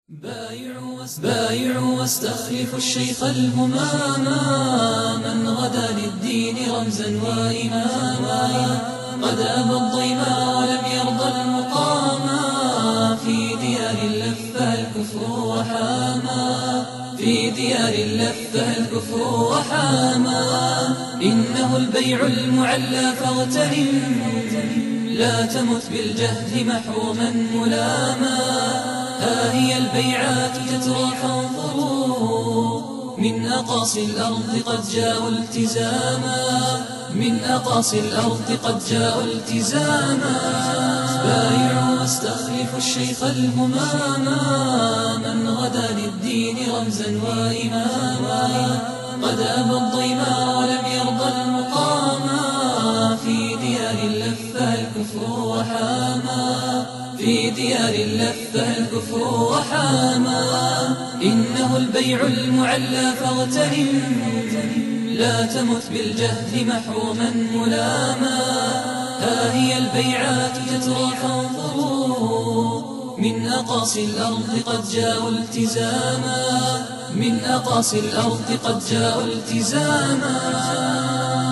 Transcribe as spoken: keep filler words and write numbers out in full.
بايعوا واستخلفوا الشيخ الهماما من غدا للدين رمزا وإماما قد أبى الضيما ولم يرضى المقاما في ديار لفها الكفر وحاما في ديار لفها الكفر وحاما إنه البيع المعلى فاغتنم لا تمت بالجهل محروما ملاما ها هي البيعات تترى فانظروا من أقاصي الأرض قد جاءوا التزاما من أقاصي الأرض قد جاءوا التزاما بايعوا واستخلفوا الشيخ الهماما من غدا للدين رمزا وإماما قد أبى الضيما ولم يرضى المقاما في ديار لفها الكفر وحاما في ديار لفها الكفر وحاما إنه البيع المعلى فاغتنم لا تمت بالجهل محروما ملاما ها هي البيعات تترى فانظروا من أقاصي الأرض قد جاءوا التزاما من أقاصي الأرض قد جاءوا التزاما